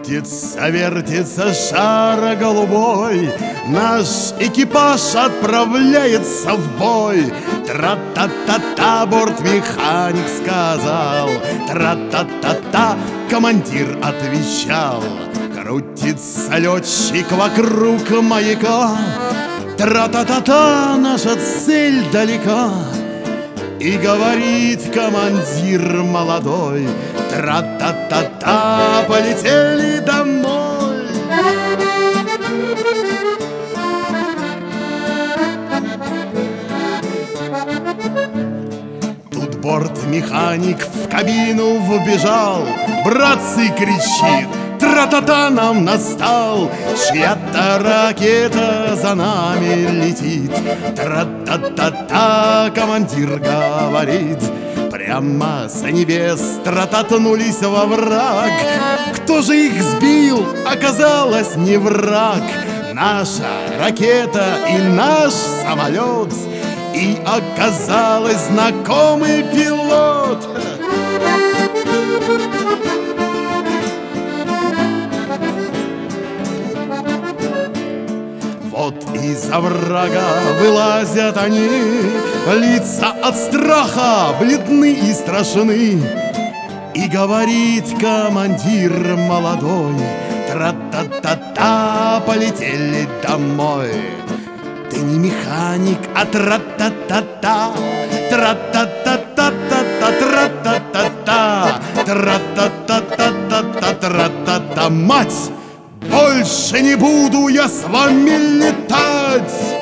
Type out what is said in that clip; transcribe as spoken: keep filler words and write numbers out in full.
Крутится, вертится шар голубой, наш экипаж отправляется в бой. Тра-та-та-та, бортмеханик сказал, тра-та-та-та, командир отвечал. Крутится летчик вокруг маяка, тра-та-та-та, наша цель далека. И говорит командир молодой, тра-та-та-та, полетели домой. Тут бортмеханик в кабину вбежал, братцы, кричит, тра-та-та, нам настал, чья-то ракета за нами летит. Тра-та-та-та, командир говорит, прямо с небес трататнулись во враг. Кто же их сбил, оказалось не враг. Наша ракета и наш самолет, и оказалось знакомый пилот. Вот из-за врага вылазят они, лица от страха бледны и страшны. И говорит командир молодой, тра-та-та-та, полетели домой. Ты не механик, а тра-та-та-та, тра-та-та-та-та-та, тра-та-та-та, тра-та-та-та-та-та, тра-та-та. Мать! Больше не буду я с вами летать!